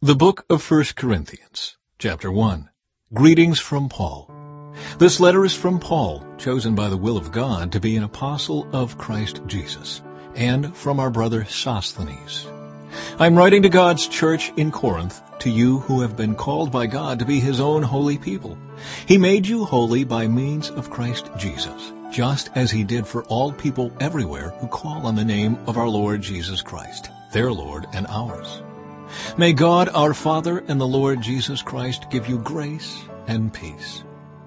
The book of 1 Corinthians, chapter 1. Greetings from Paul. This letter is from Paul, chosen by the will of God to be an apostle of Christ Jesus, and from our brother Sosthenes. I'm writing to God's church in Corinth, to you who have been called by God to be his own holy people. He made you holy by means of Christ Jesus, just as he did for all people everywhere who call on the name of our Lord Jesus Christ, their Lord and ours. May God our Father and the Lord Jesus Christ give you grace and peace.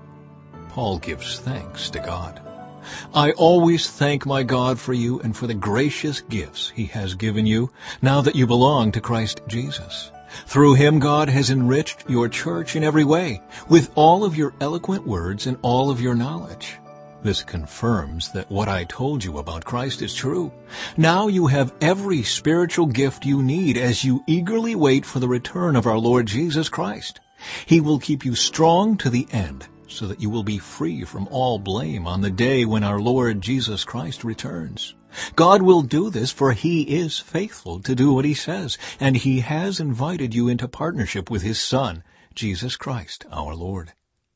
Paul gives thanks to God. I always thank my God for you and for the gracious gifts he has given you now that you belong to Christ Jesus. Through him God has enriched your church in every way, with all of your eloquent words and all of your knowledge. This confirms that what I told you about Christ is true. Now you have every spiritual gift you need as you eagerly wait for the return of our Lord Jesus Christ. He will keep you strong to the end, so that you will be free from all blame on the day when our Lord Jesus Christ returns. God will do this, for he is faithful to do what he says, and he has invited you into partnership with his Son, Jesus Christ, our Lord.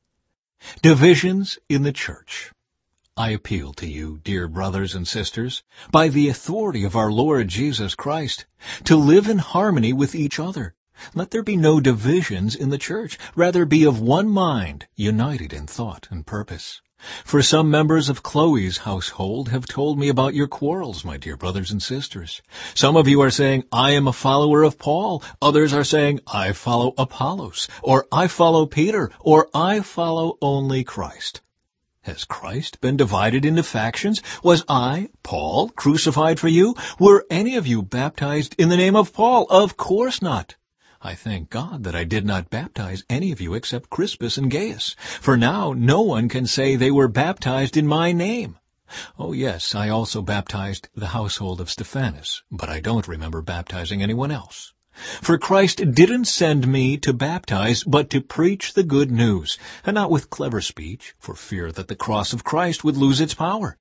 Divisions in the church. I appeal to you, dear brothers and sisters, by the authority of our Lord Jesus Christ, to live in harmony with each other. Let there be no divisions in the church. Rather be of one mind, united in thought and purpose. For some members of Chloe's household have told me about your quarrels, my dear brothers and sisters. Some of you are saying, I am a follower of Paul. Others are saying, I follow Apollos, or I follow Peter, or I follow only Christ. Has Christ been divided into factions? Was I, Paul, crucified for you? Were any of you baptized in the name of Paul? Of course not. I thank God that I did not baptize any of you except Crispus and Gaius, for now no one can say they were baptized in my name. Oh yes, I also baptized the household of Stephanas, but I don't remember baptizing anyone else. For Christ didn't send me to baptize, but to preach the good news, and not with clever speech, for fear that the cross of Christ would lose its power.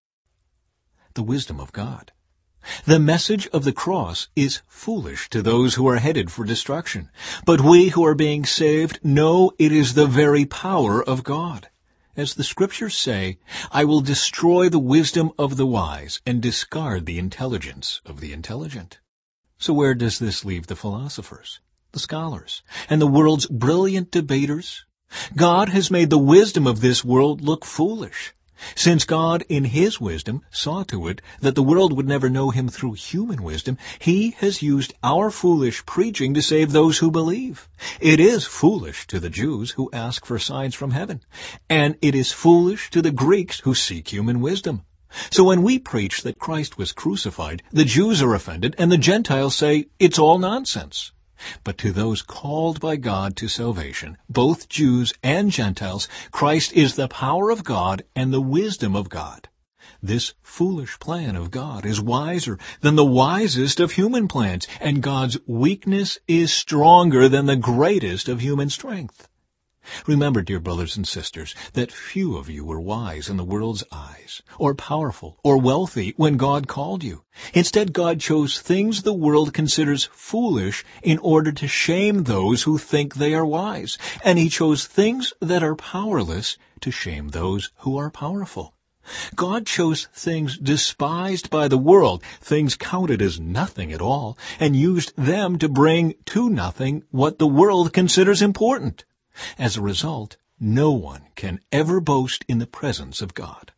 The wisdom of God. The message of the cross is foolish to those who are headed for destruction, but we who are being saved know it is the very power of God. As the Scriptures say, I will destroy the wisdom of the wise and discard the intelligence of the intelligent. So where does this leave the philosophers, the scholars, and the world's brilliant debaters? God has made the wisdom of this world look foolish. Since God, in his wisdom, saw to it that the world would never know him through human wisdom, he has used our foolish preaching to save those who believe. It is foolish to the Jews who ask for signs from heaven, and it is foolish to the Greeks who seek human wisdom. So when we preach that Christ was crucified, the Jews are offended, and the Gentiles say it's all nonsense. But to those called by God to salvation, both Jews and Gentiles, Christ is the power of God and the wisdom of God. This foolish plan of God is wiser than the wisest of human plans, and God's weakness is stronger than the greatest of human strength. Remember, dear brothers and sisters, that few of you were wise in the world's eyes, or powerful, or wealthy when God called you. Instead, God chose things the world considers foolish in order to shame those who think they are wise, and he chose things that are powerless to shame those who are powerful. God chose things despised by the world, things counted as nothing at all, and used them to bring to nothing what the world considers important. As a result, no one can ever boast in the presence of God.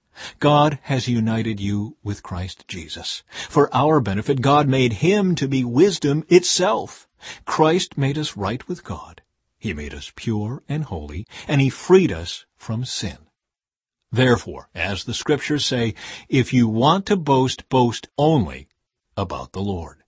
God has united you with Christ Jesus. For our benefit, God made him to be wisdom itself. Christ made us right with God. He made us pure and holy, and he freed us from sin. Therefore, as the Scriptures say, if you want to boast, boast only about the Lord.